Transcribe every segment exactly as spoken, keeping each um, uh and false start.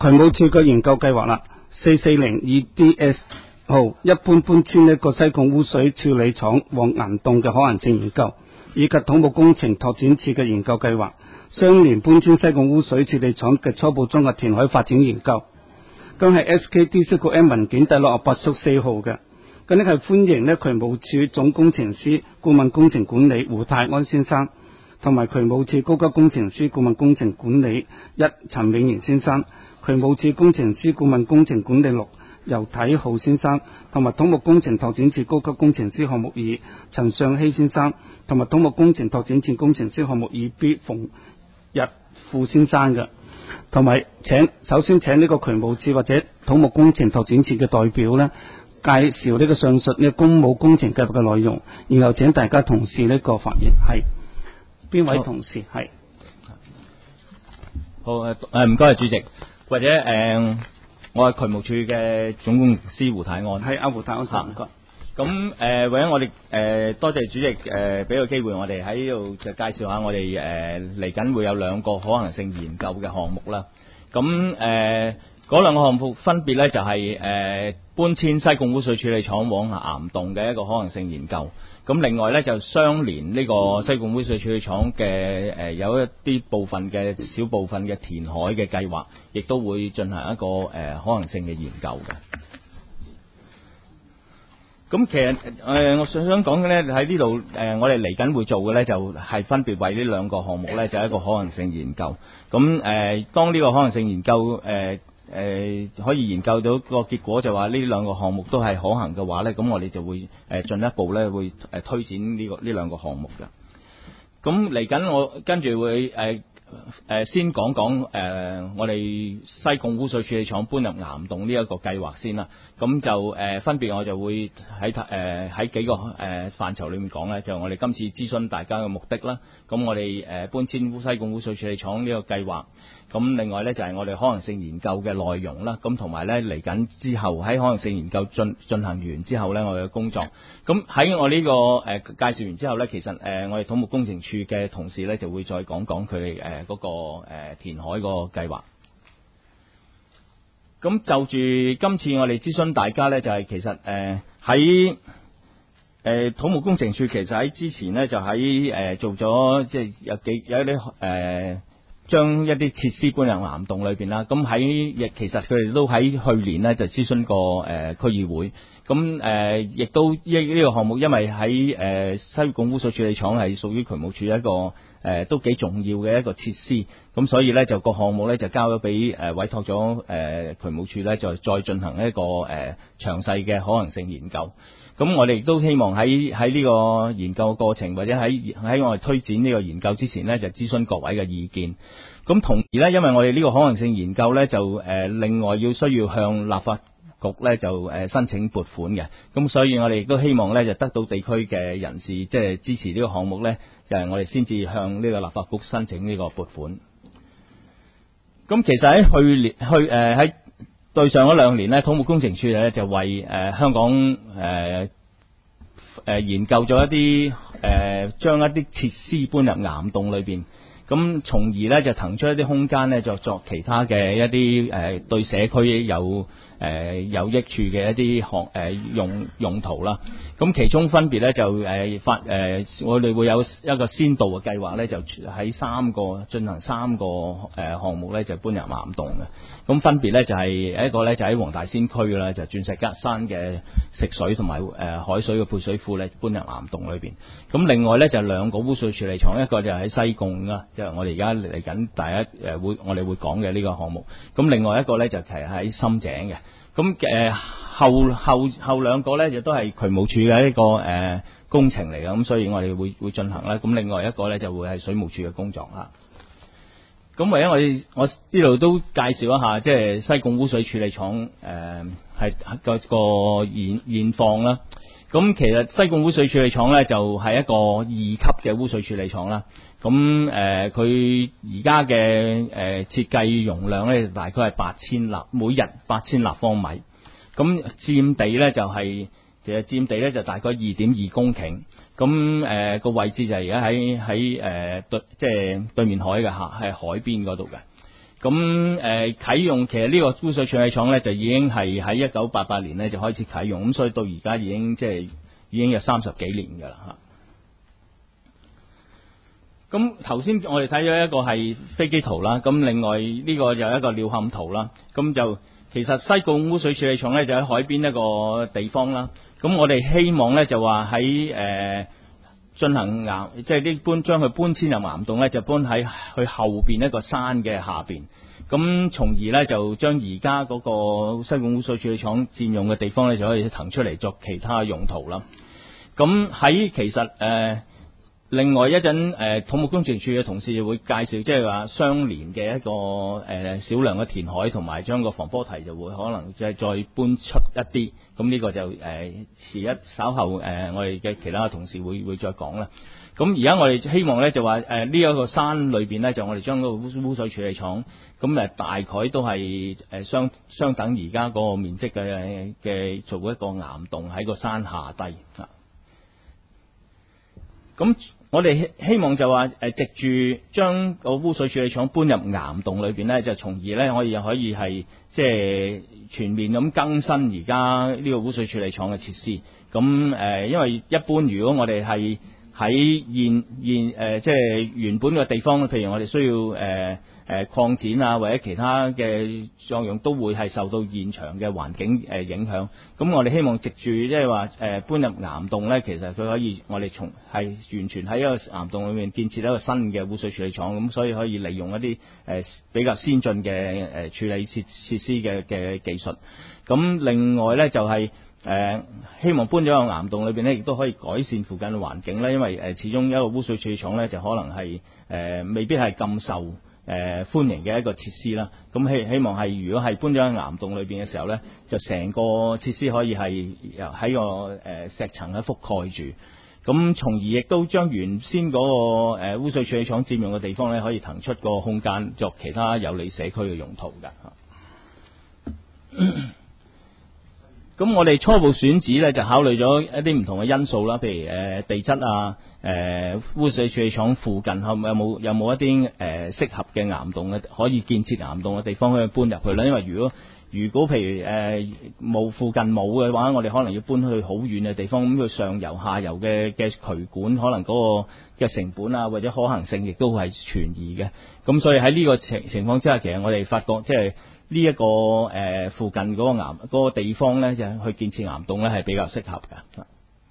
渠務署嘅研究計劃啦，四四零二 D S 號一般搬遷一個西貢污水處理廠往岩洞嘅可行性研究，以及土木工程拓展署嘅研究計劃，相連搬遷西貢污水處理廠嘅初步綜合填海發展研究。咁係 S K D 局 M 文件第六十八屬四號嘅。咁呢係歡迎呢渠務署總工程師顧問工程管理胡泰安先生，同埋渠務署高級工程師顧問工程管理一陳永賢先生，渠務署工程師顧問工程管理六游體浩先生，同埋土木工程拓展署高級工程師項目二陳尚希先生，同埋土木工程拓展署工程師項目二 B 馮日富先生嘅。同埋請首先請呢個渠務署或者土木工程拓展署嘅代表呢，介紹呢個上述呢個公務工程計劃嘅內容，然後請大家同事呢個發言。係邊位同事？係好誒，唔該，主席，或者誒、呃，我係渠務署嘅總工程師胡泰安。 係阿胡泰安，唔該。 咁誒，為咗我哋誒，多謝主席誒，俾個機會我哋喺呢度就介紹下我哋誒嚟緊會有兩個可行性研究嘅項目啦。咁誒嗰兩個項目分別咧就係誒搬遷西貢污水處理廠往岩洞嘅一個可行性研究。咁另外咧就相連呢個西貢污水處理廠嘅誒有一啲部分嘅小部分嘅填海嘅計劃，亦都會進行一個誒可行性嘅研究嘅。咁其實誒、呃，我想想講嘅咧喺呢度誒，我哋嚟緊會做嘅咧就係、是、分別為呢兩個項目咧就係、是、一個可行性研究。咁誒、呃，當呢個可行性研究誒誒、呃呃、可以研究到個結果就話呢兩個項目都係可行嘅話咧，咁我哋就會誒進一步咧會誒推展呢、這個呢兩個項目嘅。咁嚟緊我跟住會誒。呃誒先講講誒我哋西貢污水處理廠搬入岩洞呢一個計劃先啦。咁就誒、呃、分別我就會喺誒喺幾個誒、呃、範疇裏面講咧，就我哋今次諮詢大家嘅目的啦。咁我哋誒搬遷西貢污水處理廠呢個計劃。咁另外咧就係、是、我哋可能性研究嘅內容啦。咁同埋咧嚟緊之後喺可能性研究進進行完之後咧，我哋嘅工作。咁喺我呢、這個誒、呃、介紹完之後咧，其實誒、呃、我哋土木工程處嘅同事咧就會再講講佢哋誒嗰個誒、呃、填海個計劃。咁就住今次我哋諮詢大家咧，就係、是、其實誒喺誒土木工程處其實喺之前咧就喺誒、呃、做咗即係有幾有一啲誒。呃將一啲設施搬入岩洞裏邊啦，咁喺亦其實佢哋都喺去年呢就諮詢過誒、呃、區議會，咁誒亦都呢呢個項目，因為喺誒、呃、西貢污水處理廠係屬於渠務署一個誒、呃、都幾重要嘅一個設施，咁所以咧就個項目咧就交咗俾誒委託咗誒渠務署咧，就再進行一個誒、呃、詳細嘅可能性研究。咁我哋亦都希望喺喺呢個研究過程，或者喺喺我哋推展呢個研究之前呢，就諮詢各位嘅意見。咁同時呢，因為我哋呢個可能性研究呢，就誒、呃、另外要需要向立法局呢，就誒、呃、申請撥款嘅。咁所以我哋亦都希望呢，就得到地區嘅人士即係支持呢個項目呢，就係、是、我哋先至向呢個立法局申請呢個撥款。咁其實喺去年去誒喺。呃對上嗰兩年咧，土木工程處咧就為誒、呃、香港誒誒、呃呃、研究咗一啲誒將一啲設施搬入岩洞裏邊，咁從而咧就騰出一啲空間咧，就作其他嘅一啲誒、呃、對社區有誒、呃、有益處嘅一啲項誒用用途啦。咁其中分別咧就誒、呃、發誒、呃、我哋會有一個先導嘅計劃咧，就喺三個進行三個誒項目咧，就搬入岩洞嘅。咁分別咧就係、是、一個咧就喺黃大仙區啦，就鑽石山嘅食水同埋誒海水嘅配水庫咧搬入岩洞裏邊。咁另外咧就兩個污水處理廠，一個就喺西貢啦，即係我哋而家嚟緊第一誒會我哋會講嘅呢個項目。咁另外一個咧就係喺深井嘅。咁誒後後後兩個咧亦都係渠務署嘅一個誒工程嚟嘅，咁所以我哋會會進行啦。咁另外一個咧就會係水務署嘅工作啦。咁為咗我哋我呢度都介紹一下，即係西貢污水處理廠誒係個個現現況啦。咁其實西貢污水處理廠咧就係一個二級嘅污水處理廠啦。咁誒佢而家嘅誒設計容量咧大概係八千立每日八千立方米。咁佔地咧就係、是、其實佔地咧就大概二點二公頃。咁誒個位置就係而家喺喺誒對即係對面海嘅嚇，係海邊嗰度嘅。 咁誒啟用其實呢個污水處理廠咧就已經係喺一九八八年咧就開始啟用，咁所以到而家已經即係已經有三十幾年㗎啦嚇。咁頭先我哋睇咗一個係飛機圖啦，咁另外呢個就一個鳥瞰圖啦。咁就其實西貢污水處理廠咧就喺海邊一個地方啦。咁我哋希望咧就話喺誒進行岩，即係呢搬將佢搬遷入岩洞咧，就搬喺去後邊一個山嘅下邊。咁從而咧就將而家嗰個西貢污水處理廠佔用嘅地方咧就可以騰出嚟作其他用途啦。咁喺其實誒。呃另外一陣誒土木工程處嘅同事就會介紹，即係話相連嘅一個誒少量嘅填海，同埋將個防波堤就會可能即係再搬出一啲。咁呢個就誒遲一稍後誒我哋嘅其他同事會會再講啦。咁而家我哋希望咧就話誒呢一個山裏邊咧就我哋將個污污水處理廠咁誒大概都係誒相相等而家嗰個面積嘅嘅做一個岩洞喺個山下低啊。咁我哋希希望就話誒，藉住將個污水處理廠搬入岩洞裏邊咧，就從而咧可以可以係即係全面咁更新而家呢個污水處理廠嘅設施。咁誒、呃，因為一般如果我哋係喺現現誒、呃、即係原本嘅地方，譬如我哋需要誒。呃誒擴展啊，或者其他嘅作用都會係受到現場嘅環境誒影響。咁我哋希望藉住即係話誒搬入岩洞咧，其實佢可以我哋從係完全喺一個岩洞裏面建設一個新嘅污水處理廠，咁所以可以利用一啲誒比較先進嘅誒處理設設施嘅嘅技術。咁另外咧就係、是、誒、呃、希望搬咗入岩洞裏邊咧，亦都可以改善附近嘅環境咧，因為誒始終一個污水處理廠咧就可能係誒、呃、未必係咁受誒、呃、歡迎嘅一個設施啦。咁希希望係如果係搬咗喺岩洞裏邊嘅時候咧，就成個設施可以係喺個誒石層咧覆蓋住，咁從而亦都將原先嗰個誒污水處理廠佔用嘅地方咧，可以騰出個空間作其他有利社區嘅用途㗎。咁我哋初步選址咧，就考慮咗一啲唔同嘅因素啦，譬如誒地質啊，誒污水處理廠附近有冇有冇一啲誒適合嘅岩洞嘅可以建設岩洞嘅地方可以搬入去啦。因為如果如果譬如誒冇、呃、附近冇嘅話，我哋可能要搬去好遠嘅地方，咁佢上游下游嘅嘅渠管可能嗰個嘅成本啊或者可行性亦都係存疑嘅。咁所以喺呢個情情況之下，其實我哋發覺即係。呢、這、一個誒、呃、附近嗰個岩嗰、那個地方咧，就去建設岩洞咧係比較適合㗎。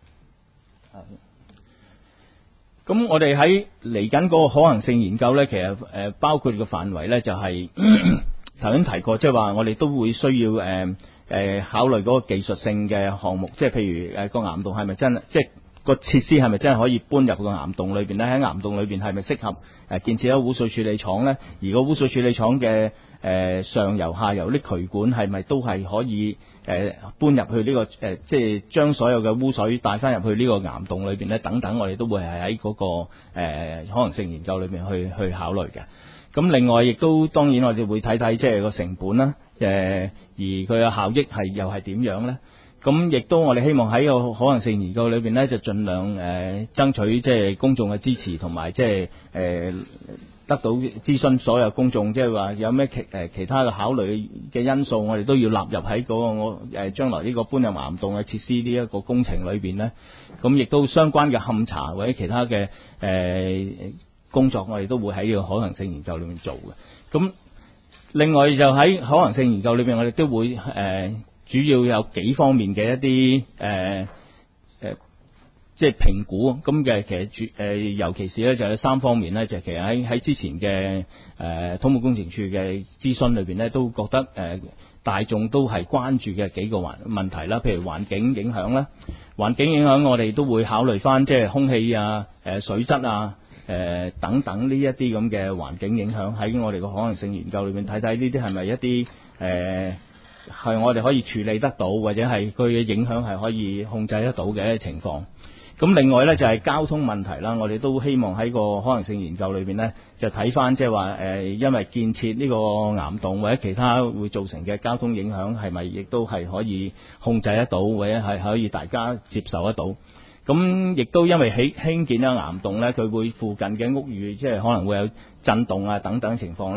咁我哋喺嚟緊嗰個可行性研究咧，其實誒、呃、包括個範圍咧就係頭先提過，即係話我哋都會需要誒誒、呃呃、考慮嗰個技術性嘅項目，即係譬如誒個、呃、岩洞係咪真係即係個設施係咪真係可以搬入個岩洞裏邊咧？喺岩洞裏邊係咪適合誒建設一個污水處理廠咧？而個污水處理廠嘅誒、呃、上游下游啲渠管係咪都係可以誒、呃、搬入去呢、這個誒、呃，即係將所有嘅污水帶翻入去呢個岩洞裏邊咧？等等，我哋都會係喺嗰個、呃、可能性研究裏邊去去考慮嘅。咁另外亦都當然我哋會睇睇即係個成本啦，誒、呃、而佢嘅效益係又係點樣咧？咁亦都我哋希望喺個可能性研究裏邊咧，就盡量誒、呃、爭取即係公眾嘅支持，同埋即係誒。呃得到諮詢所有公眾，即係話有咩其誒其他嘅考慮嘅因素，我哋都要納入喺嗰個我誒將來呢個搬入岩洞嘅設施呢一個工程裏邊咧。咁亦都相關嘅勘查或者其他嘅誒、呃、工作，我哋都會喺呢個可能性研究裏面做嘅。咁另外就喺可能性研究裏邊，我哋都會誒、呃、主要有幾方面嘅一啲誒。呃即係評估咁嘅，其實主誒、呃，尤其是咧就有三方面咧，就其實喺喺之前嘅誒、呃、土木工程處嘅諮詢裏邊咧，都覺得誒、呃、大眾都係關注嘅幾個環問題啦，譬如環境影響啦，環境影響我哋都會考慮翻，即係空氣啊、誒、呃、水質啊、誒、呃、等等呢一啲咁嘅環境影響，喺我哋個可能性研究裏邊睇睇呢啲係咪一啲誒係我哋可以處理得到，或者係佢嘅影響係可以控制得到嘅情況。咁另外咧就係、是、交通問題啦，我哋都希望喺個可能性研究裏邊咧，就睇翻即係話誒，因為建設呢個岩洞或者其他會造成嘅交通影響，係咪亦都係可以控制得到，或者係可以大家接受得到？咁亦都因為起興建咗岩洞咧，佢會附近嘅屋宇即係可能會有震動啊等等情況咧。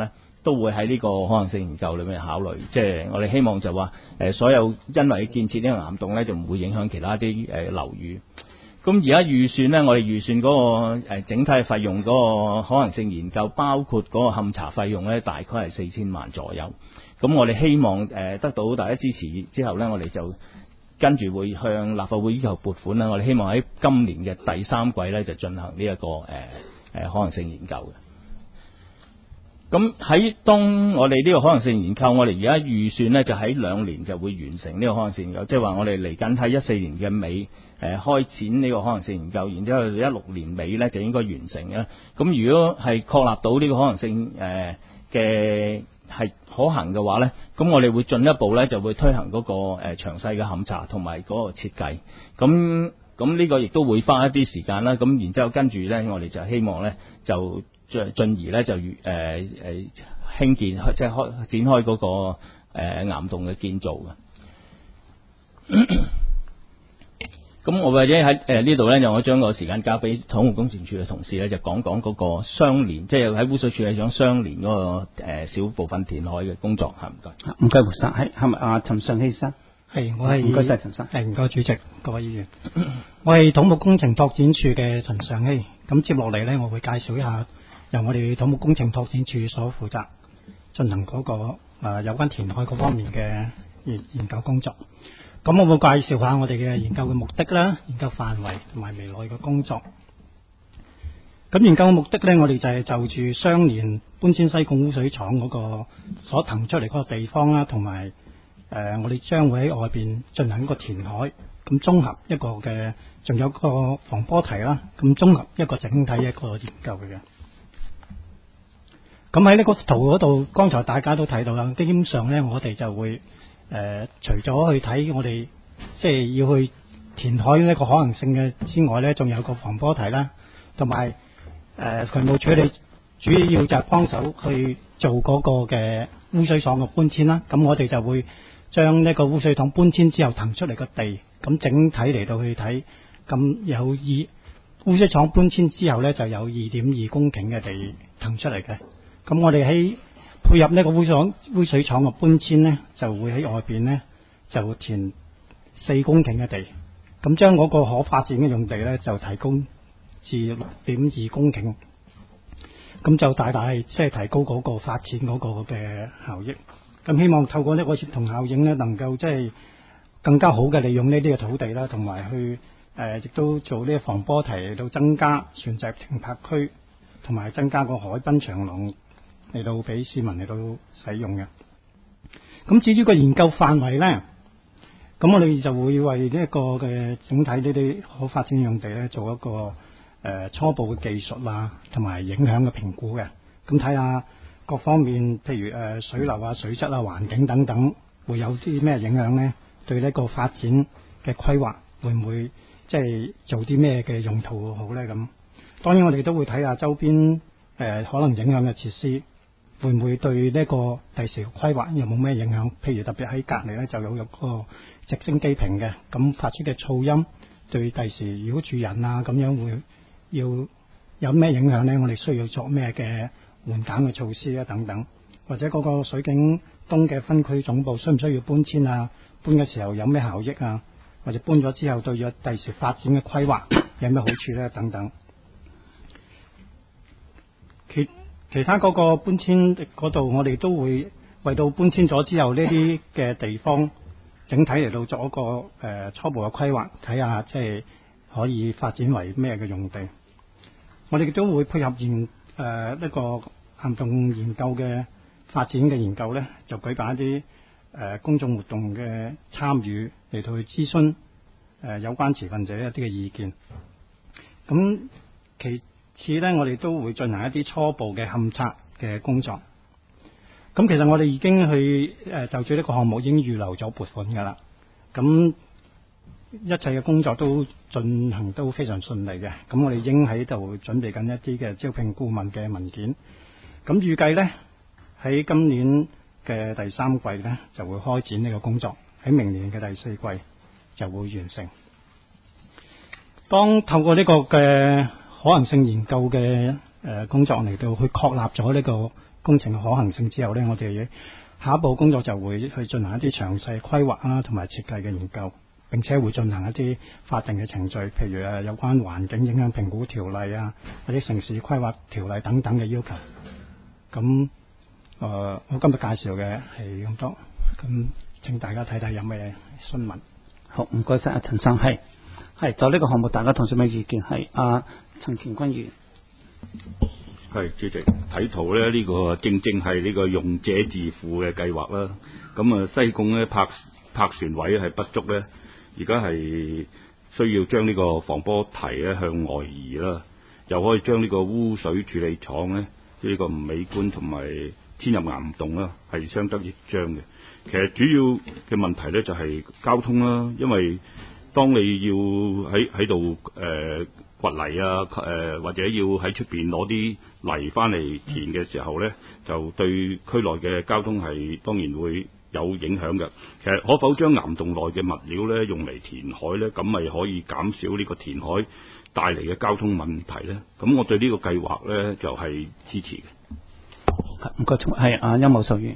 都會喺呢個可能性研究裏面考慮。即係我哋希望就話誒所有因為建設呢個岩洞咧，就唔會影響其他啲誒樓宇。咁而家預算咧，我哋預算嗰個誒整體費用嗰個可能性研究，包括嗰個勘查費用咧，大概係四千萬左右。咁我哋希望誒得到大家支持之後咧，我哋就跟住會向立法會要求撥款啦。我哋希望喺今年嘅第三季咧就進行呢、這、一個誒誒、呃、可能性研究嘅。咁喺當我哋呢個可能性研究，我哋而家預算咧就喺兩年就會完成呢個可能性研究，即係話我哋嚟緊喺一四年嘅尾誒、呃、開展呢個可能性研究，然之後一六年尾咧就應該完成嘅。咁如果係確立到呢個可能性誒嘅係可行嘅話咧，咁我哋會進一步咧就會推行嗰、那個誒、呃、詳細嘅勘查同埋嗰個設計。咁咁呢個亦都會花一啲時間啦。咁然之後跟住咧，我哋就希望咧就進進而咧就誒誒、呃、興建即係開展開嗰、那個誒、呃、岩洞嘅建造嘅。咁我或者喺誒呢度咧，就我將個時間交俾土木工程署嘅同事咧，就講講嗰個相連，即係喺污水處理廠相連嗰、那個誒小、呃、部分填海嘅工作嚇。唔該， 唔該胡生，係係咪阿陳尚希生？ 係，我係唔該晒陳生， 係唔該主席，各位議員，我係土木工程拓展處嘅陳尚希。咁接落嚟咧，我會介紹一下由我哋土木工程拓展處所負責進行嗰、那個誒、呃、有關填海嗰方面嘅研研究工作。咁我會介紹下我哋嘅研究嘅目的啦、研究範圍同埋未來嘅工作。咁研究嘅目的呢，我哋就係就住相連搬遷西貢污水廠嗰個所騰出嚟嗰個地方啦，同埋誒我哋將會喺外邊進行一個填海，咁綜合一個嘅，仲有個防波堤啦，咁綜合一個整體一個研究嘅。咁喺呢個圖嗰度，剛才大家都睇到啦，基本上呢，我哋就會。誒、呃，除咗去睇我哋即係要去填海呢個可能性嘅之外呢，仲有個防波堤啦，同埋誒渠務處理主要就係幫手去做嗰個嘅污水廠嘅搬遷啦。咁我哋就會將呢個污水廠搬遷之後騰出嚟個地，咁整體嚟到去睇，咁有二污水廠搬遷之後呢，就有二點二公頃嘅地騰出嚟嘅。咁我哋喺配合呢個污水污水廠嘅搬遷呢，就會喺外邊呢就填四公頃嘅地，咁將嗰個可發展嘅用地呢就提供至六點二公頃，咁就大大即係提高嗰個發展嗰個嘅效益。咁希望透過呢個協同效應呢，能夠即係更加好嘅利用呢啲嘅土地啦，同埋去誒亦都做呢個防波堤嚟到增加船隻停泊區，同埋增加個海濱長廊。嚟到俾市民嚟到使用嘅。咁至於個研究範圍呢，咁我哋就會為呢一個嘅整體呢啲可發展用地呢做一個誒、呃、初步嘅技術啊，同埋影響嘅評估嘅。咁睇下各方面，譬如誒、呃、水流啊、水質啊、環境等等，會有啲咩影響呢？對呢個發展嘅規劃會唔會即係做啲咩嘅用途好呢？咁當然我哋都會睇下周邊誒、呃、可能影響嘅設施。會唔會對呢個第時規劃有冇咩影響？譬如特別喺隔離咧就有一個直升機坪嘅，咁發出嘅噪音對第時如果住人啊咁樣會要有咩影響呢？我哋需要做咩嘅緩減嘅措施啊等等，或者嗰個水景東嘅分區總部需唔需要搬遷啊？搬嘅時候有咩效益啊？或者搬咗之後對咗第時發展嘅規劃有咩好處呢？等等。其其他嗰個搬遷嗰度，我哋都會為到搬遷咗之後呢啲嘅地方，整體嚟到做一個誒、呃、初步嘅規劃，睇下即係可以發展為咩嘅用地。我哋亦都會配合研誒一、呃這個岩洞研究嘅發展嘅研究呢，就舉辦一啲誒、呃、公眾活動嘅參與嚟到去諮詢誒、呃、有關持份者一啲嘅意見。咁其次呢，我哋都會進行一啲初步嘅勘測嘅工作。咁其實我哋已經去誒、呃、就住呢個項目已經預留咗撥款噶啦。咁一切嘅工作都進行都非常順利嘅。咁我哋已經喺度準備緊一啲嘅招聘顧問嘅文件。咁預計呢，喺今年嘅第三季呢就會開展呢個工作，喺明年嘅第四季就會完成。當透過呢個嘅可能性研究嘅誒工作嚟到去確立咗呢個工程嘅可行性之後呢，我哋下一步工作就會去進行一啲詳細規劃啊，同埋設計嘅研究，並且會進行一啲法定嘅程序，譬如誒有關環境影響評估條例啊，或者城市規劃條例等等嘅要求。咁誒、呃，我今日介紹嘅係咁多，咁請大家睇睇有咩詢問。 好，唔該晒阿陳生，係係就呢個項目，大家同事咩意見？係阿陳田君議員。 係主席睇圖咧，呢、呢個正正係呢個用者自負嘅計劃啦。咁啊，西貢咧泊泊船位係不足咧，而家係需要將呢個防波堤咧向外移啦，又可以將呢個污水處理廠咧，呢、呢個唔美觀同埋遷入岩洞啦，係相得益彰嘅。其實主要嘅問題咧就係交通啦，因為當你要喺喺度誒掘泥啊，誒、呃、或者要喺出邊攞啲泥翻嚟填嘅時候咧，就對區內嘅交通係當然會有影響嘅。其實可否將岩洞內嘅物料咧用嚟填海咧，咁咪可以減少呢個填海帶嚟嘅交通問題咧？咁我對呢個計劃咧就係、是、支持嘅。 唔該，係阿邱某授員。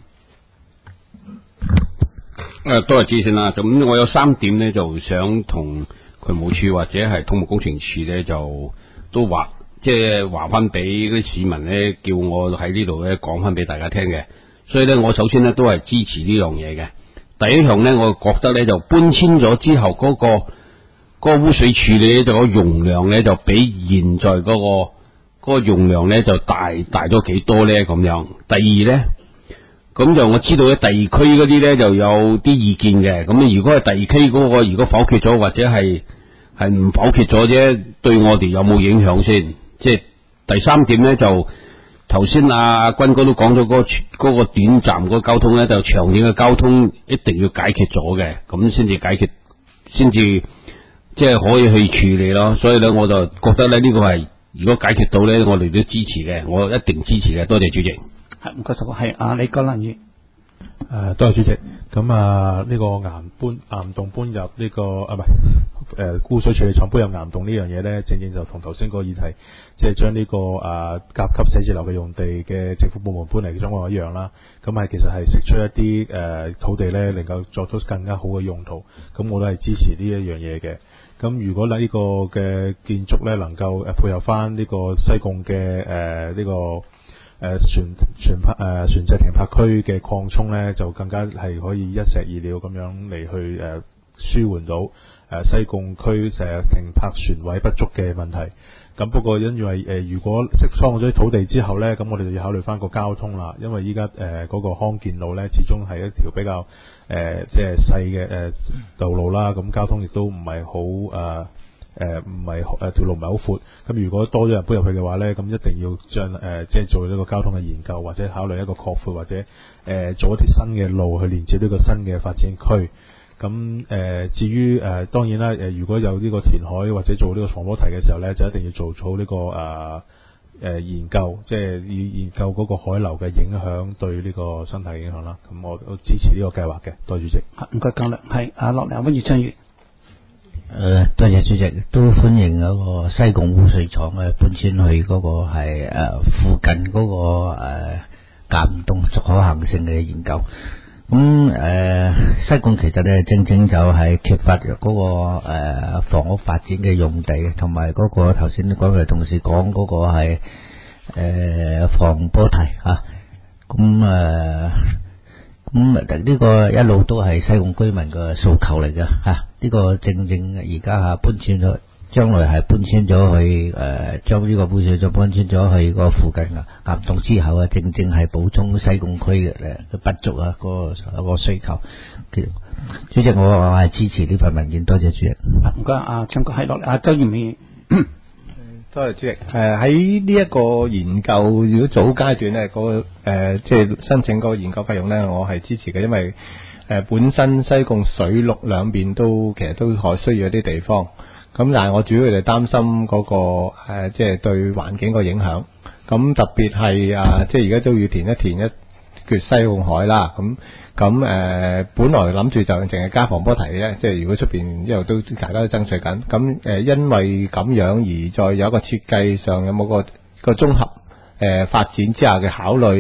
誒，多謝主持啦。咁我有三點咧，就想同渠務署或者係土木工程署咧，就都話即係話翻俾嗰啲市民咧，叫我喺呢度咧講翻俾大家聽嘅。所以咧，我首先咧都係支持呢樣嘢嘅。第一樣咧，我覺得咧就搬遷咗之後嗰、嗰個、嗰個污水處理咧，就個容量咧就比現在嗰、嗰個、嗰個容量咧就大大咗幾多咧咁樣。第二咧。咁就我知道咧，地區嗰啲咧就有啲意見嘅。咁如果係地區嗰個，如果否決咗或者係係唔否決咗啫，對我哋有冇影響先？即係第三點咧，就頭先阿君哥都講咗嗰個嗰個短暫嗰個交通咧，就長遠嘅交通一定要解決咗嘅，咁先至解決，先至即係可以去處理咯。所以咧，我就覺得咧呢個係如果解決到咧，我哋都支持嘅，我一定支持嘅。多謝主席。 係唔該晒，係阿李國能議員。 誒，多謝主席。咁啊，呢個岩搬岩洞搬入呢、這個啊，唔係誒污水處理廠搬入岩洞呢樣嘢咧，正正就同頭先個議題，即係將呢個啊甲級寫字樓嘅用地嘅政府部門搬嚟嘅狀況一樣啦。咁係其實係釋出一啲誒、呃、土地咧，能夠作出更加好嘅用途。咁我都係支持呢一樣嘢嘅。咁如果呢個嘅建築咧，能夠誒配合翻呢個西貢嘅誒呢個。誒、呃、船船泊誒、呃、船隻停泊區嘅擴充咧，就更加係可以一石二鳥咁樣嚟去誒、呃、舒緩到誒、呃、西貢區成日停泊船位不足嘅問題。咁不過因為誒、呃、如果釋放咗土地之後咧，咁我哋就要考慮翻個交通啦。因為依家誒嗰個康健路咧，始終係一條比較誒即係細嘅誒道路啦。咁交通亦都唔係好誒。誒唔係誒條路唔係好闊，咁如果多咗人搬入去嘅話咧，咁一定要將誒、呃、即係做呢個交通嘅研究，或者考慮一個擴闊或者誒、呃、做一啲新嘅路去連接呢個新嘅發展區。咁誒、呃、至於誒、呃、當然啦，誒、呃、如果有呢個填海或者做呢個防波堤嘅時候咧，就一定要做好呢、這個誒誒、呃呃、研究，即係要研究嗰個海流嘅影響對呢個生態影響啦。咁我都支持呢個計劃嘅，多謝主席。 唔該，交流係阿樂良溫業昌議員。 誒、呃，多謝主席，都歡迎嗰個西貢污水廠嘅搬遷去嗰個係誒、呃、附近嗰、那個誒岩洞可行性嘅研究。咁誒、呃，西貢其實咧正正就係缺乏嗰、那個誒、呃、房屋發展嘅用地，同埋嗰個頭先嗰位同事講嗰個係誒、呃、防波堤吓。咁、啊、誒，咁呢個一路都係西貢居民嘅訴求嚟嘅吓。啊呢個正正而家吓搬遷咗，將來係搬遷咗去誒，將呢個污水廠搬遷咗去個附近嘅岩洞之後啊，正正係補充西貢區嘅誒不足啊，嗰、那個個需求。主席，我我係支持呢份文件，多謝主席。 唔該，阿張國係落嚟，阿周賢議員。 多謝主席。誒喺呢一個研究，如果早階段咧，嗰、那個誒即係申請嗰個研究費用咧，我係支持嘅，因為。誒、呃、本身西貢水陸兩邊都其實都係需要一啲地方，咁但係我主要就擔心嗰、那個誒、呃、即係對環境個影響，咁特別係啊即係而家都要填一填一橛西貢海啦，咁咁誒本來諗住就淨係加防波堤嘅，即係如果出邊一路都大家都爭取緊，咁誒、呃、因為咁樣而再有一個設計上有冇個個綜合誒、呃、發展之下嘅考慮。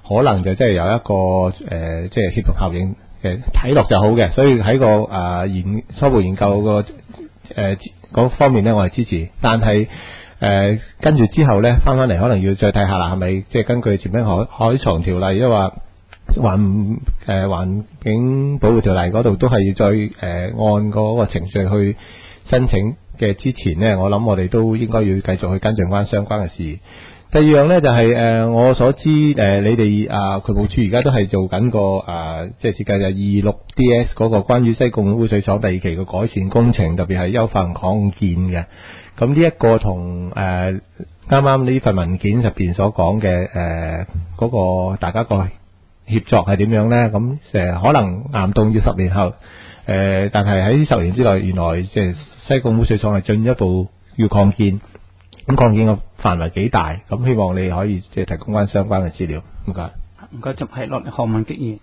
可能就即係有一個誒、呃、即係協同效應嘅睇落就好嘅，所以喺個誒、呃、研初步研究個誒嗰方面咧，我係支持，但係。誒、呃、跟住之後咧，翻翻嚟可能要再睇下啦，係咪即係根據前邊海海床條例，即係話環誒環境保護條例嗰度都係要再誒、呃、按嗰個程序去申請嘅之前咧，我諗我哋都應該要繼續去跟進翻相關嘅事。第二樣咧就係、是、誒、呃、我所知誒、呃、你哋啊渠務署而家都係做緊個誒即係設計就係二六 D S 嗰個關於西貢污水廠第二期嘅改善工程，特別係優化擴建嘅。咁呢一個同誒啱啱呢份文件入邊所講嘅誒嗰個大家個協作係點樣咧？咁誒可能岩洞要十年後誒、呃，但係喺十年之內，原來即係西貢污水廠係進一步要擴建，咁擴建嘅範圍幾大？咁希望你可以即係提供翻相關嘅資料。唔該， 唔該，就係落嚟何文激議。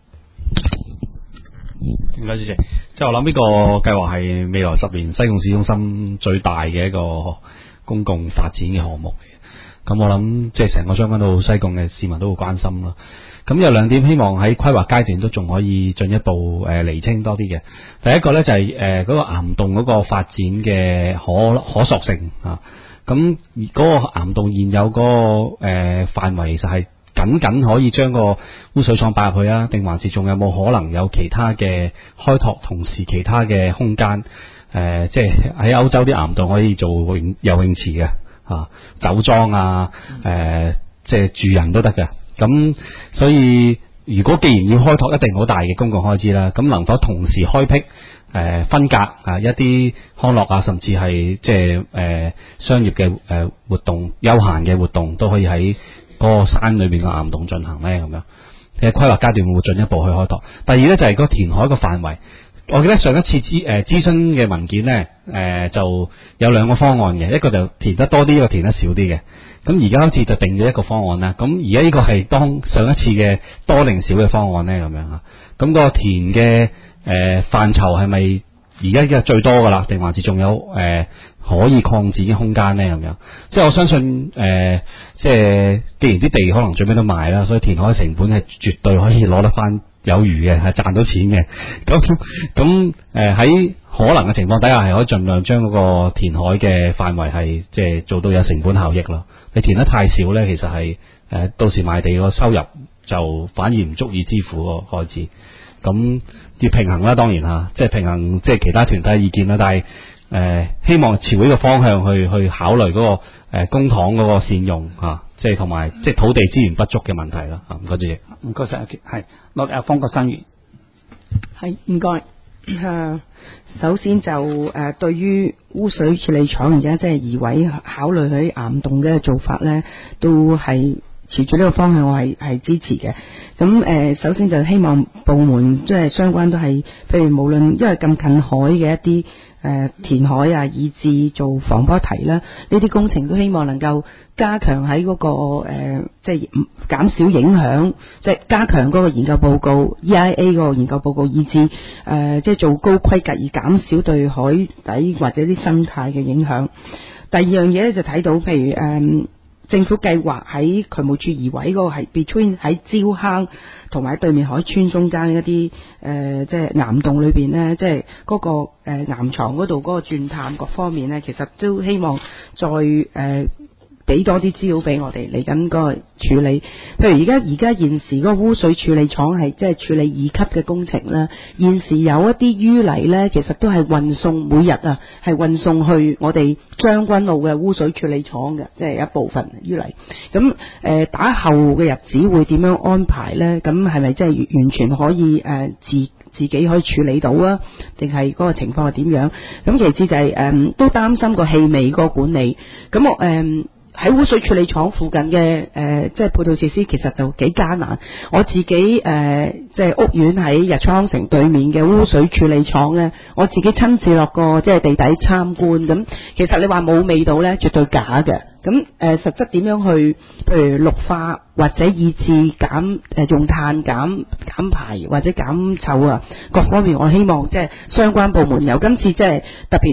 唔該，主席。即係我諗呢個計劃係未來十年西貢市中心最大嘅一個公共發展嘅項目嚟嘅。咁我諗即係成個將軍澳西貢嘅市民都會關心咯。咁有兩點希望喺規劃階段都仲可以進一步誒釐清多啲嘅。第一個咧就係誒嗰個岩洞嗰個發展嘅可可塑性啊。咁嗰個岩洞現有嗰個誒範圍其實係僅僅可以將個污水廠擺入去啊，定還是仲有冇可能有其他嘅開拓，同時其他嘅空間？誒、呃，即係喺歐洲啲岩洞可以做泳游泳池嘅，啊，酒莊啊，誒、呃，即係住人都得嘅。咁所以如果既然要開拓一定好大嘅公共開支啦，咁能否同時開闢誒、呃、分隔啊一啲康樂啊，甚至係即係誒、呃、商業嘅誒活動、休閒嘅活動都可以喺嗰個山裏邊嘅岩洞進行咧？咁樣嘅規劃階段會唔會進一步去開拓？第二咧就係、是、個填海個範圍。我記得上一次諮誒諮詢嘅文件咧，誒、呃、就有兩個方案嘅，一個就填得多啲，一個填得少啲嘅。咁而家好似就定咗一個方案啦。咁而家呢個係當上一次嘅多定少嘅方案咧？咁樣啊？咁、個填嘅誒、呃、範疇係咪而家嘅最多噶啦？定還是仲有誒、呃、可以擴展嘅空間咧？咁樣，即係我相信誒、呃，即係既然啲地可能最尾都賣啦，所以填海成本係絕對可以攞得翻有餘嘅，係賺到錢嘅。咁咁誒喺可能嘅情況底下，係可以盡量將嗰個填海嘅範圍係即係做到有成本效益咯。你填得太少咧，其實係誒、呃、到時賣地個收入就反而唔足以支付個開支。咁要平衡啦，當然嚇，即係平衡即係其他團體嘅意見啦。但係誒、呃、希望朝呢個方向去去考慮嗰、那個誒、呃、公帑嗰個善用嚇、啊，即係同埋即係土地資源不足嘅問題啦。唔該主席， 唔該晒，係落嚟阿方國生議員， 係唔該。誒，首先就誒、呃、對於污水處理廠而家即係移位考慮喺岩洞嘅做法咧，都係朝住呢個方向，我係係支持嘅。咁誒、呃，首先就希望部門即係相關都係，譬如無論因為咁近海嘅一啲誒、呃、填海啊，以至做防波堤啦，呢啲工程都希望能夠加強喺嗰、那個誒、呃，即係減少影響，即係加強嗰個研究報告 E I A 嗰個研究報告，以至誒、呃、即係做高規格而減少對海底或者啲生態嘅影響。第二樣嘢咧就睇到，譬如誒。呃政府計劃喺渠務處移位嗰個係 between 喺礁坑同埋對面海村中間一啲誒、呃，即係岩洞裏邊咧，即係嗰、那個誒、呃、岩床嗰度嗰個鑽探各方面咧，其實都希望再誒俾、呃、多啲資料俾我哋嚟緊嗰個處理。譬如而家而家現時嗰個污水處理廠係即係處理二級嘅工程啦，現時有一啲淤泥咧，其實都係運送每日啊，係運送去我哋將軍澳嘅污水處理廠嘅，即係一部分淤泥。咁誒、呃、打後嘅日子會點樣安排咧？咁係咪即係完全可以誒、呃、自自己可以處理到啊？定係嗰個情況係點樣？咁其次就係、是、誒、呃、都擔心個氣味嗰個管理。咁我誒。呃喺污水處理廠附近嘅誒、呃，即係配套設施，其實就幾艱難。我自己誒、呃，即係屋苑喺日出康城對面嘅污水處理廠咧，我自己親自落過即係地底參觀。咁其實你話冇味道咧，絕對假嘅。咁誒、呃，實質點樣去，譬如綠化或者以至減誒、呃、用碳減減排或者減臭啊，各方面我希望即係相關部門由今次即係特別。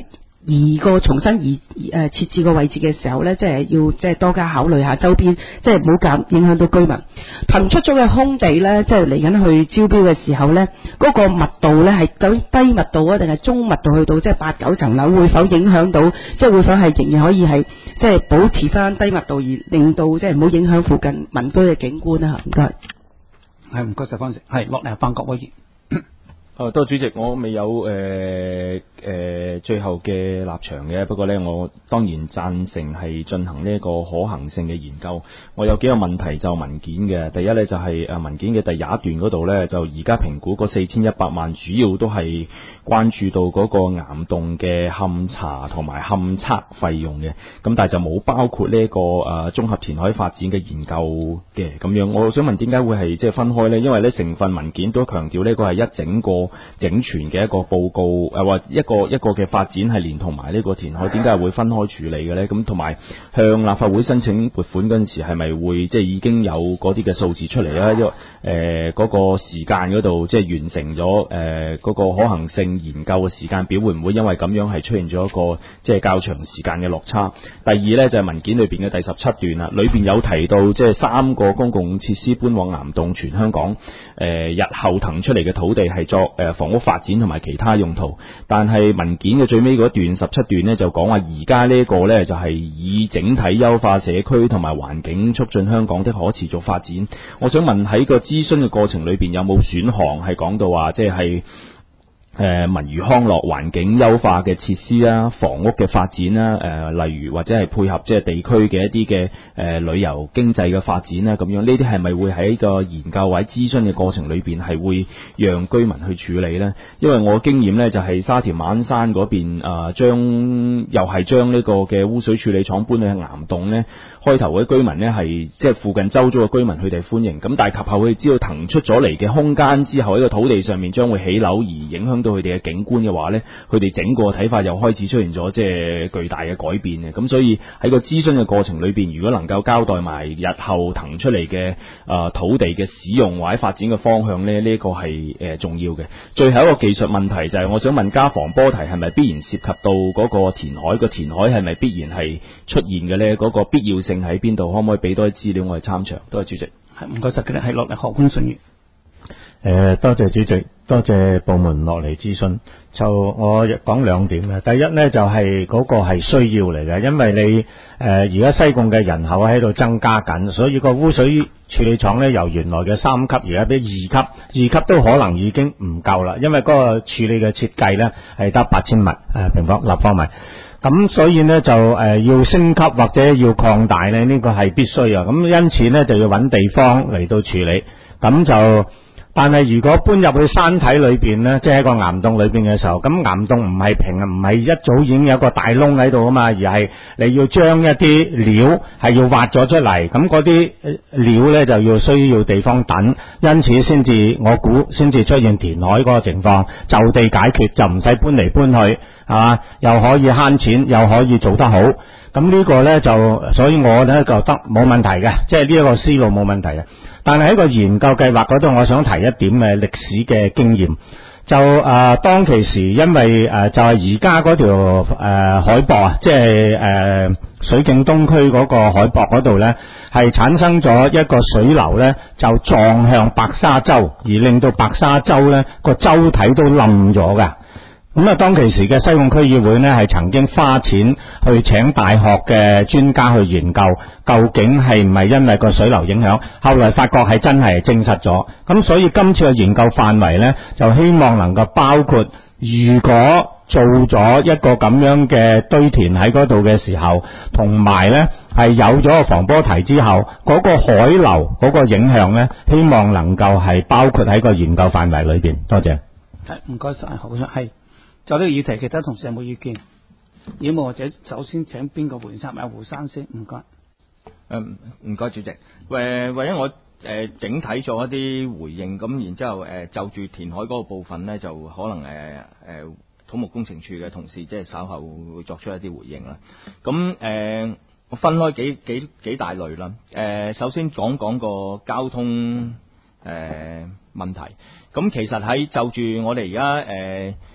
移個重新移誒設置個位置嘅時候咧，即係要即係多加考慮下周邊，即係唔好減影響到居民。騰出咗嘅空地咧，即係嚟緊去招標嘅時候咧，嗰、那個密度咧係究竟低密度啊，定係中密度去到即係八九層樓，會否影響到？即係會否係仍然可以係即係保持翻低密度，而令到即係唔好影響附近民居嘅景觀啊？唔該。 係唔該晒方成，係落嚟范國威議員。 誒，多謝主席，我未有誒誒、呃呃、最後嘅立場嘅，不過呢，我當然贊成係進行呢一個可行性嘅研究。我有幾個問題就文件嘅，第一呢，就係、是、誒文件嘅第廿一段嗰度呢，就而家評估嗰四千一百萬，主要都係關注到嗰個岩洞嘅勘查同埋勘測費用嘅，咁但係就冇包括呢、這、一個誒、呃、綜合填海發展嘅研究嘅咁樣。我想問點解會係即係分開呢？因為呢成份文件都強調呢個係一整個整全嘅一個報告，誒或一個一個嘅發展係連同埋呢個填海，點解係會分開處理嘅呢？咁同埋向立法會申請撥款嗰陣時，係咪會即係已經有嗰啲嘅數字出嚟啊？因為誒嗰個時間嗰度即係完成咗誒嗰個可行性研究嘅時間表，會唔會因為咁樣係出現咗一個即係較長時間嘅落差？第二呢，就係文件裏邊嘅第十七段啦，裏邊有提到即係三個公共設施搬往岩洞，全香港誒日後騰出嚟嘅土地係作誒房屋發展同埋其他用途，但係文件嘅最尾嗰段十七段呢，就講話而家呢個呢，就係以整體優化社區同埋環境，促進香港的可持續發展。我想問喺個諮詢嘅過程裏邊有冇選項係講到話即係誒、呃、文娛康樂環境優化嘅設施啦，房屋嘅發展啦，誒、呃、例如或者係配合即係地區嘅一啲嘅誒旅遊經濟嘅發展啦，咁樣呢啲係咪會喺個研究或者諮詢嘅過程裏邊係會讓居民去處理呢？因為我經驗呢，就係、是、沙田馬鞍山嗰邊誒將又係將呢個嘅污水處理廠搬去岩洞呢。開頭嗰啲居民呢，係即係附近周遭嘅居民，佢哋歡迎，咁但係及後佢哋知道騰出咗嚟嘅空間之後，喺個土地上面將會起樓而影響到佢哋嘅景觀嘅話呢，佢哋整個睇法又開始出現咗即係巨大嘅改變嘅。咁所以喺個諮詢嘅過程裏邊，如果能夠交代埋日後騰出嚟嘅誒土地嘅使用或者發展嘅方向呢，呢、這個係誒、呃、重要嘅。最後一個技術問題就係、是、我想問加防波堤係咪必然涉及到嗰個填海？個填海係咪必然係出現嘅呢？嗰、那個必要性喺邊度？可唔可以俾多啲資料我哋參詳？多謝主席。係唔該晒嘅，係落嚟何官信員。 誒，多謝主席，多謝部門落嚟諮詢。就我講兩點嘅，第一呢，就係、是、嗰個係需要嚟嘅，因為你誒而家西貢嘅人口喺度增加緊，所以個污水處理廠呢，由原來嘅三級而家俾二級，二級都可能已經唔夠啦，因為嗰個處理嘅設計呢係得八千米誒平方立方米。咁所以呢，就誒、呃、要升級或者要擴大呢，呢、這個係必須啊。咁因此呢，就要揾地方嚟到處理。咁就但係如果搬入去山體裏邊呢，即係喺個岩洞裏邊嘅時候，咁岩洞唔係平啊，唔係一早已經有個大窿喺度啊嘛，而係你要將一啲料係要挖咗出嚟，咁嗰啲料呢，就要需要地方等，因此先至我估先至出現填海嗰個情況，就地解決就唔使搬嚟搬去，係嘛？又可以慳錢，又可以做得好。咁呢個呢，就，所以我呢覺得冇問題嘅，即係呢一個思路冇問題嘅。但係喺個研究計劃嗰度，我想提一點嘅歷史嘅經驗，就誒、呃、當其時，因為誒、呃、就係而家嗰條誒、呃、海駁啊，即係誒、呃、水警東區嗰個海駁嗰度呢，係產生咗一個水流呢，就撞向白沙洲，而令到白沙洲呢個洲體都冧咗㗎。咁啊，當其時嘅西貢區議會呢，係曾經花錢去請大學嘅專家去研究，究竟係唔係因為個水流影響？後來發覺係真係證實咗。咁所以今次嘅研究範圍呢，就希望能夠包括，如果做咗一個咁樣嘅堆填喺嗰度嘅時候，同埋呢係有咗個防波堤之後，嗰個海流嗰個影響呢，希望能夠係包括喺個研究範圍裏邊。多謝。 係，唔該晒，好係。就呢個議題，其他同事有冇意見？如果冇，或者首先請邊個回應？阿胡生先，唔該。 誒，唔該主席。誒，為咗我誒、呃、整體做一啲回應，咁然之後誒、呃、就住填海嗰個部分呢，就可能誒誒、呃、土木工程處嘅同事即係稍後會作出一啲回應啦。咁誒、呃，我分開幾幾幾大類啦。誒、呃，首先講講個交通誒、呃、問題。咁其實喺就住我哋而家誒。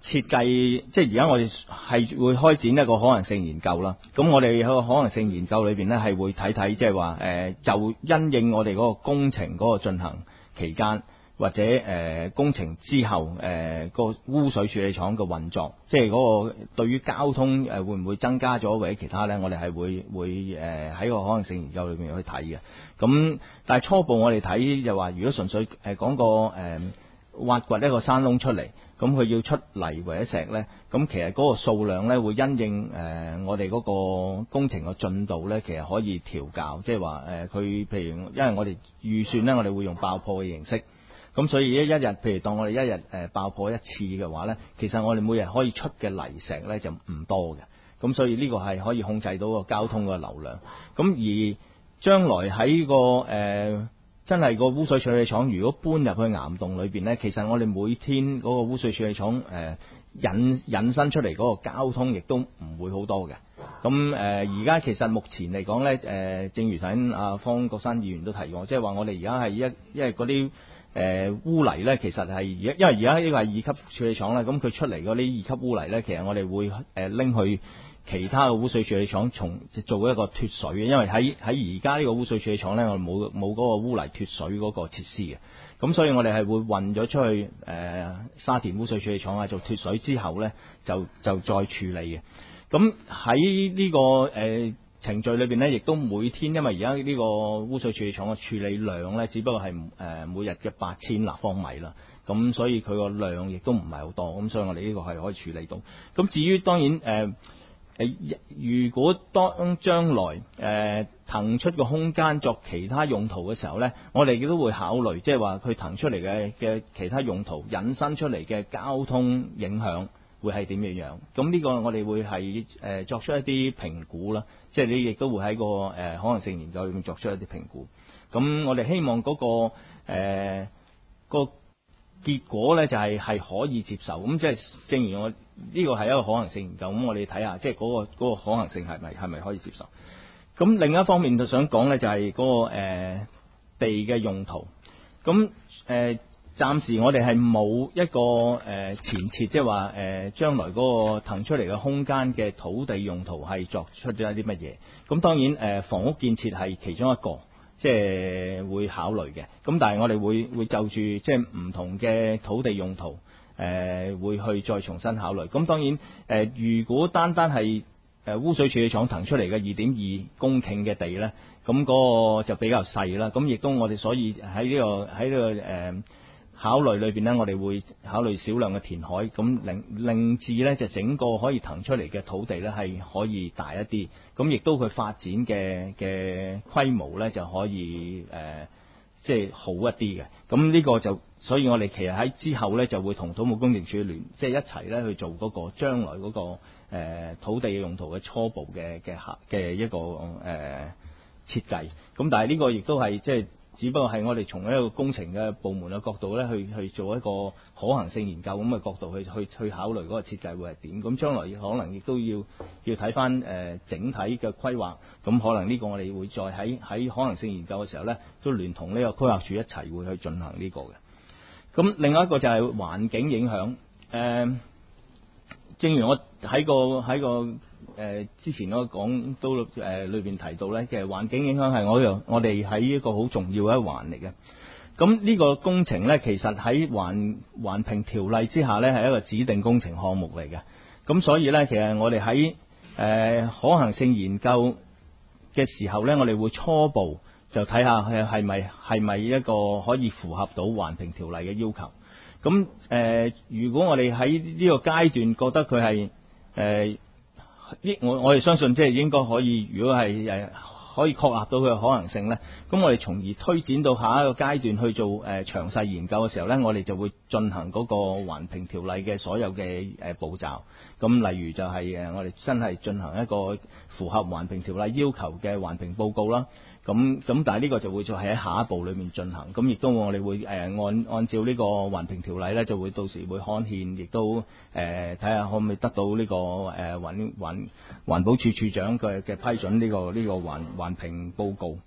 設計，即係而家我哋係會開展一個可能性研究啦。咁我哋喺個可能性研究裏邊咧，係會睇睇，即係話誒，就因應我哋嗰個工程嗰個進行期間，或者誒、呃、工程之後誒、呃嗰個污水處理廠嘅運作，即係嗰個對於交通誒會唔會增加咗或者其他咧，我哋係會會誒喺、呃、個可能性研究裏邊去睇嘅。咁但係初步我哋睇就話，如果純粹誒講個誒。呃挖掘一個山窿出嚟，咁佢要出泥或者石呢，咁其實嗰個數量呢會因應誒、呃、我哋嗰個工程嘅進度呢，其實可以調校，即係話誒佢譬如因為我哋預算呢，我哋會用爆破嘅形式，咁所以一一日譬如當我哋一日誒、呃、爆破一次嘅話呢，其實我哋每日可以出嘅泥石呢就唔多嘅，咁所以呢個係可以控制到個交通嘅流量，咁而將來喺個誒。呃真係個污水處理廠，如果搬入去岩洞裏邊呢，其實我哋每天嗰個污水處理廠誒、呃、引引申出嚟嗰個交通，亦都唔會好多嘅。咁誒而家其實目前嚟講呢，誒、呃、正如頭先阿方國珊議員都提過，即係話我哋而家係一因為嗰啲誒污泥呢，其實係而家因為而家呢個係二級處理廠啦，咁佢出嚟嗰啲二級污泥呢，其實我哋會誒拎去其他嘅污水處理廠從做一個脫水嘅，因為喺喺而家呢個污水處理廠呢，我哋冇冇嗰個污泥脫水嗰個設施嘅，咁所以我哋係會運咗出去誒、呃、沙田污水處理廠啊做脫水之後呢，就就再處理嘅。咁喺呢個誒、呃、程序裏邊呢，亦都每天因為而家呢個污水處理廠嘅處理量呢，只不過係誒、呃、每日嘅八千立方米啦。咁所以佢個量亦都唔係好多，咁所以我哋呢個係可以處理到。咁至於當然誒。呃誒，如果當將來誒、呃、騰出個空間作其他用途嘅時候呢，我哋亦都會考慮，即係話佢騰出嚟嘅嘅其他用途引申出嚟嘅交通影響會係點樣樣？咁呢個我哋會係誒、呃、作出一啲評估啦，即係你亦都會喺個誒、呃、可能性研究裏面作出一啲評估。咁我哋希望嗰、嗰個誒、呃嗰個結果呢就係、係、係可以接受。咁即係正如我。呢個係一個可能性研究，咁我哋睇下，即係嗰個嗰個可能性係咪係咪可以接受？咁另一方面就想講呢，就係嗰個誒地嘅用途。咁誒暫時我哋係冇一個誒前設，即係話誒將來嗰個騰出嚟嘅空間嘅土地用途係作出咗一啲乜嘢？咁當然誒房屋建設係其中一個，即係會考慮嘅。咁但係我哋會會就住即係唔同嘅土地用途。誒、呃、會去再重新考慮。咁當然誒、呃，如果單單係誒污水處理廠騰出嚟嘅二點二公頃嘅地呢，咁嗰個就比較細啦。咁亦都我哋所以喺呢、這個喺呢、這個誒、呃、考慮裏邊呢，我哋會考慮少量嘅填海，咁令令至呢就整個可以騰出嚟嘅土地呢係可以大一啲。咁亦都佢發展嘅嘅規模呢就可以誒。呃即係好一啲嘅，咁呢個就，所以我哋其實喺之後呢，就會同土木工程署聯，即係一齊呢去做嗰個將來嗰個誒土地用途嘅初步嘅嘅嘅一個誒設計。咁但係呢個亦都係即係，只不過係我哋從一個工程嘅部門嘅角度呢，去去做一個可行性研究咁嘅角度去去去考慮嗰個設計會係點。咁將來可能亦都要要睇翻誒整體嘅規劃。咁可能呢個我哋會再喺喺可能性研究嘅時候呢，都聯同呢個規劃署一齊會去進行呢個嘅。咁另外一個就係環境影響。誒、呃，正如我喺個喺個誒、呃、之前嗰個講都誒裏邊提到呢，其實環境影響係我哋我哋喺一個好重要嘅一環嚟嘅。咁呢個工程呢，其實喺環環評條例之下呢，係一個指定工程項目嚟嘅。咁所以呢，其實我哋喺誒可行性研究嘅時候呢，我哋會初步就睇下係係咪係咪一個可以符合到環評條例嘅要求。咁誒、呃，如果我哋喺呢個階段覺得佢係誒，呢我我哋相信即係應該可以，如果係誒可以確立到佢嘅可能性呢，咁我哋從而推展到下一個階段去做誒、呃、詳細研究嘅時候呢，我哋就會進行嗰個環評條例嘅所有嘅誒步驟。咁例如就係誒我哋真係進行一個符合環評條例要求嘅環評報告啦。咁咁，但係呢個就會再喺下一步裏面進行。咁亦都我哋會誒按按照呢個環評條例咧，就會到時會刊憲，亦都誒睇下可唔可以得到呢、這個誒、呃、環環環保署署長嘅嘅批准呢、這個呢、這個環環評報告。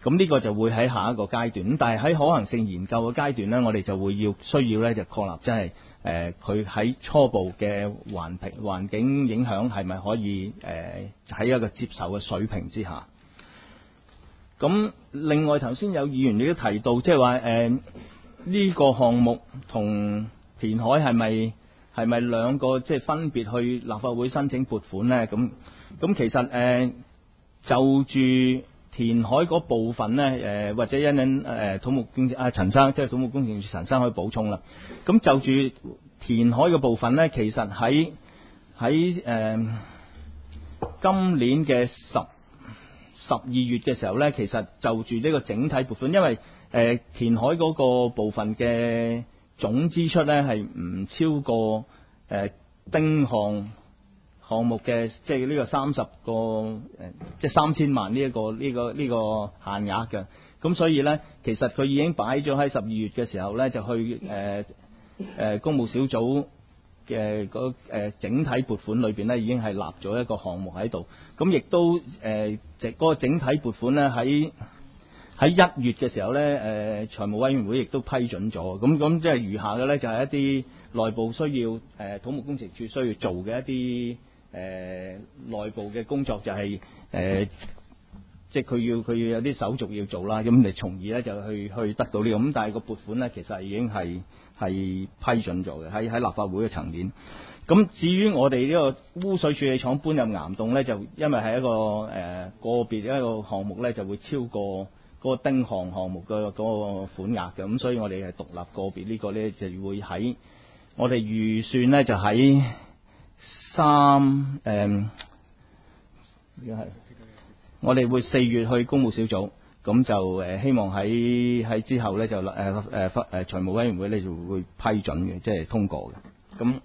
咁呢個就會喺下一個階段。咁但係喺可行性研究嘅階段咧，我哋就會要需要咧就確立真係誒佢喺初步嘅環評環境影響係咪可以誒喺、呃、一個接受嘅水平之下。咁另外頭先有議員亦都提到，即係話誒呢個項目同填海係咪係咪兩個即係分別去立法會申請撥款咧？咁咁其實誒、呃、就住填海嗰部分咧，誒、呃、或者因因誒土木工啊陳生，即係土木工程署陳生可以補充啦。咁就住填海嘅部分咧，其實喺喺誒今年嘅十十二月嘅時候咧，其實就住呢個整體撥款，因為誒、呃、填海嗰個部分嘅總支出咧係唔超過誒、呃、丁項項目嘅，即係呢個三十個誒，即係三千萬呢、這、一個呢、這個呢、這個限額嘅。咁所以咧，其實佢已經擺咗喺十二月嘅時候咧，就去誒誒、呃呃、公務小組嘅嗰誒整體撥款裏邊咧，已經係立咗一個項目喺度。咁亦都誒，即、呃、嗰、那個整體撥款咧喺喺一月嘅時候咧，誒、呃、財務委員會亦都批准咗。咁咁即係餘下嘅咧，就係、是、一啲內部需要誒、呃、土木工程署需要做嘅一啲。誒、呃、內部嘅工作就係、是、誒、呃，即係佢要佢要有啲手續要做啦，咁嚟從而咧就去去得到呢、這個咁，但係個撥款咧其實已經係係批准咗嘅，喺喺立法會嘅層面。咁至於我哋呢個污水處理廠搬入岩洞咧，就因為係一個誒、呃、個別一個項目咧，就會超過嗰個丁項項目嘅嗰個款額嘅，咁所以我哋係獨立個別呢個咧就會喺我哋預算咧就喺。三誒，係我哋會四月去公務小組，咁就誒希望喺喺之後咧就誒誒誒財務委員會咧就會批准嘅，即係通過嘅。咁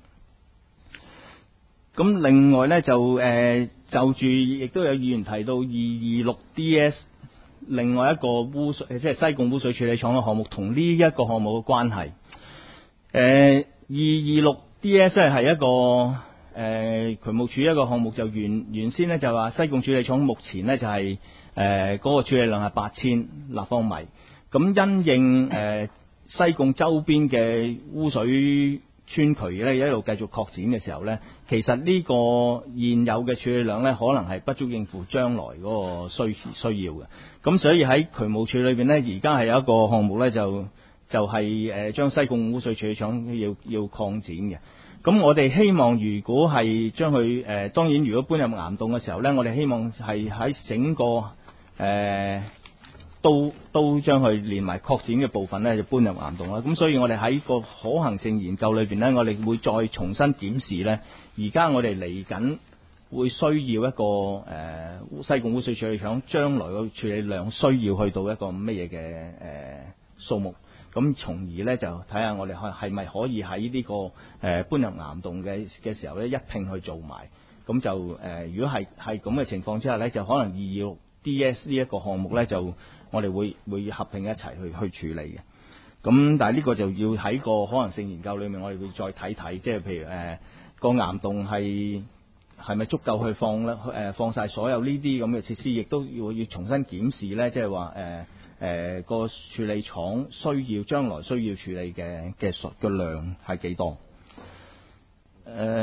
咁另外咧就誒、呃、就住亦都有議員提到二二六 D S 另外一個污水即係西貢污水處理廠嘅項目同呢一個項目嘅關係。誒、呃、二二六 D S 咧係一個。誒、呃、渠務署一個項目就原原先咧就話西貢處理廠目前咧就係誒嗰個處理量係八千立方米，咁因應誒、呃、西貢周邊嘅污水村渠咧一路繼續擴展嘅時候咧，其實呢個現有嘅處理量咧可能係不足應付將來嗰個需需要嘅，咁所以喺渠務署裏邊咧而家係有一個項目咧就就係誒將西貢污水處理廠要要擴展嘅。咁我哋希望，如果係將佢誒，當然如果搬入岩洞嘅時候咧，我哋希望係喺整個誒、呃、都都將佢連埋擴展嘅部分咧，就搬入岩洞啦。咁所以我哋喺個可行性研究裏邊咧，我哋會再重新檢視咧。而家我哋嚟緊會需要一個誒、呃、西貢污水處理廠將來嘅處理量需要去到一個乜嘢嘅誒數目。咁從而咧就睇下我哋係咪可以喺呢、這個誒、呃、搬入岩洞嘅嘅時候咧一併去做埋，咁就誒、呃、如果係係咁嘅情況之下咧，就可能二二六 D S 呢一個項目咧就我哋會會合併一齊去去處理嘅。咁但係呢個就要喺個可能性研究裏面，我哋會再睇睇，即係譬如誒個、呃、岩洞係係咪足夠去放咧？誒、呃、放晒所有呢啲咁嘅設施，亦都要要重新檢視咧，即係話誒。呃誒、呃、個處理廠需要將來需要處理嘅嘅數嘅量係幾多？誒、呃，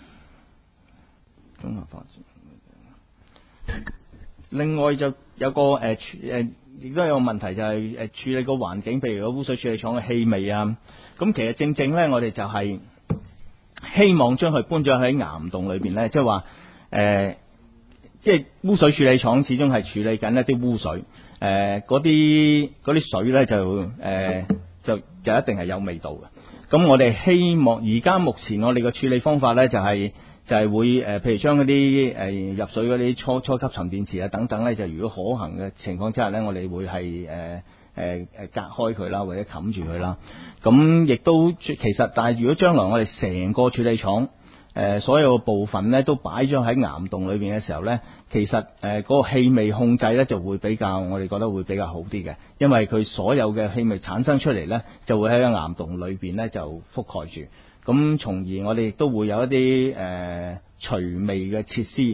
綜合發展。另外就有個誒誒，亦都有個問題就係誒處理個環境，譬如個污水處理廠嘅氣味啊。咁其實正正咧，我哋就係希望將佢搬咗喺岩洞裏邊咧，即係話誒，即係污水處理廠始終係處理緊一啲污水。誒嗰啲嗰啲水咧就誒、呃、就就一定係有味道嘅。咁我哋希望而家目前我哋嘅處理方法咧就係、是、就係、是、會誒、呃，譬如將嗰啲誒入水嗰啲初初級沉澱池啊等等咧，就如果可行嘅情況之下咧，我哋會係誒誒誒隔開佢啦，或者冚住佢啦。咁亦都其實，但係如果將來我哋成個處理廠，誒、呃、所有嘅部分咧都擺咗喺岩洞裏邊嘅時候咧，其實誒嗰、呃嗰個氣味控制咧就會比較，我哋覺得會比較好啲嘅，因為佢所有嘅氣味產生出嚟咧，就會喺個岩洞裏邊咧就覆蓋住，咁從而我哋亦都會有一啲誒除味嘅設施，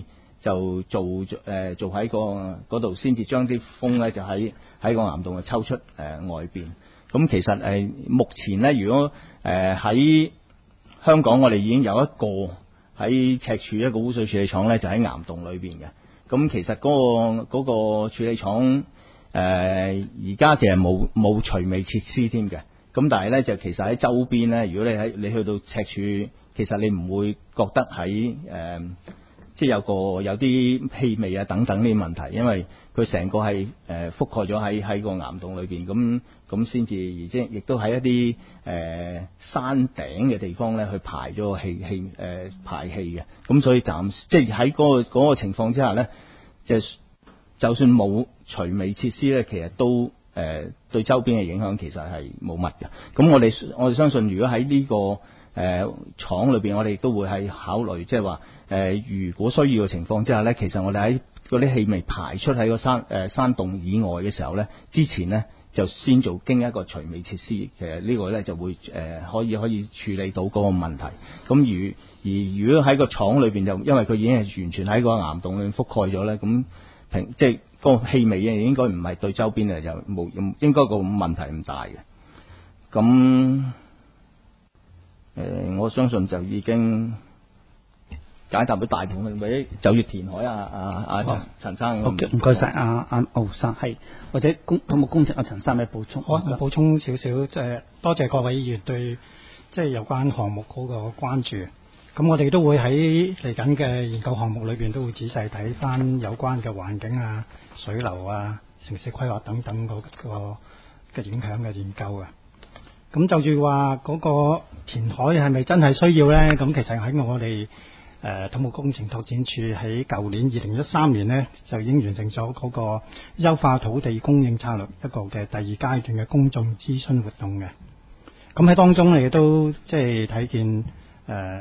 就做誒、呃、做喺個嗰度，先至將啲風咧就喺喺個岩洞就抽出誒、呃、外邊。咁其實誒、呃、目前咧，如果誒喺、呃、香港，我哋已經有一個喺赤柱一個污水處理廠咧，就喺岩洞裏邊嘅。咁其實嗰、嗰個嗰、嗰個處理廠誒而家其實冇冇除味設施添嘅。咁但係咧就其實喺周邊咧，如果你喺你去到赤柱，其實你唔會覺得喺誒、呃、即係有個有啲氣味啊等等呢啲問題，因為佢成個係誒、呃、覆蓋咗喺喺個岩洞裏邊，咁咁先至而即亦都喺一啲誒、呃、山頂嘅地方咧去排咗個氣氣誒、呃、排氣嘅，咁所以暫時即係喺嗰個嗰個情況之下咧，就就算冇除味設施咧，其實都誒、呃、對周邊嘅影響其實係冇乜嘅。咁我哋我哋相信，如果喺呢、這個誒、呃、廠裏邊，我哋都會係考慮，即係話誒，如果需要嘅情況之下咧，其實我哋喺嗰啲氣味排出喺個山誒、呃、山洞以外嘅時候咧，之前咧就先做經一個除味設施，其實呢個咧就會誒、呃、可以可以處理到嗰個問題。咁如而如果喺個廠裏邊就因為佢已經係完全喺個岩洞裏面覆蓋咗咧，咁平即係嗰個氣味嘅應該唔係對周邊嘅就冇應該個問題唔大嘅。咁誒、呃，我相信就已經解答到大部分，或者就要填海啊啊啊陳陳生。 好嘅，唔該晒阿阿歐生，係或者工土木工程阿陳生有咩補充？ 好，我補充少少，即係多謝各位議員對即係有關項目嗰個關注。咁我哋都會喺嚟緊嘅研究項目裏邊都會仔細睇翻有關嘅環境啊、水流啊、城市規劃等等嗰個嘅影響嘅研究嘅。咁就住話嗰個填海係咪真係需要呢？咁其實喺我哋誒、呃、土木工程拓展處喺舊年二零一三年呢，就已經完成咗嗰個優化土地供應策略一個嘅第二階段嘅公眾諮詢活動嘅。咁喺當中你都即係睇見誒、呃、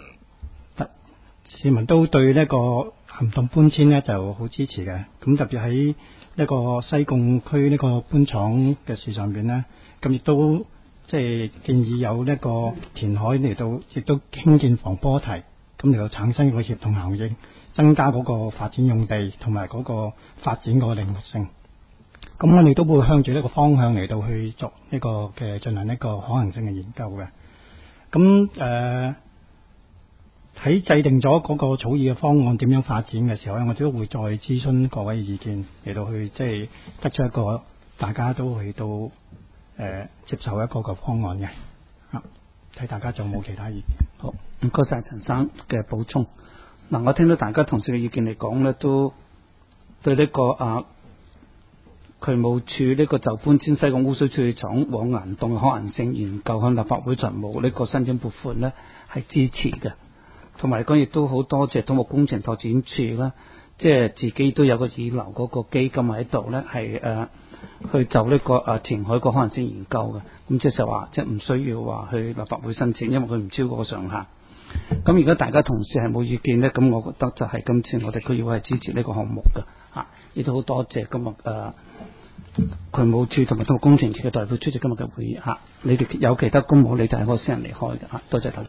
市民都對呢個岩洞搬遷呢就好支持嘅。咁特別喺呢個西貢區呢個搬廠嘅事上邊呢，咁亦都即係建議有呢個填海嚟到，亦都興建防波堤，咁嚟到產生一個協同效應，增加嗰個發展用地同埋嗰個發展個靈活性。咁我哋都會向住呢個方向嚟到去做呢個嘅進行一個可行性嘅研究嘅。咁誒喺制定咗嗰個草擬嘅方案點樣發展嘅時候咧，我哋都會再諮詢各位意見嚟到去即係得出一個大家都去到誒、呃、接受一個個方案嘅。啊，睇大家仲有冇其他意見？ 好，唔該晒陳生嘅補充。嗱，我聽到大家同事嘅意見嚟講咧，都對呢、這個啊渠務署呢個就搬遷西貢污水處理廠往岩洞嘅可行性研究向立法會財務呢個申請撥款呢係支持嘅。同埋嚟講，亦都好多謝土木工程拓展處啦，即係自己都有個預留嗰個基金喺度咧，係誒、呃、去就呢、這個誒、呃、填海個可能性研究嘅。咁即係話，即係唔需要話去立法會申請，因為佢唔超過個上限。咁如果大家同事係冇意見咧，咁我覺得就係今次我哋區議會係支持呢個項目嘅嚇。亦都好多謝今日誒渠務處同埋土木工程處嘅代表出席今日嘅會議嚇。你哋有其他公務，你哋係可以私人離開嘅嚇。多謝大家。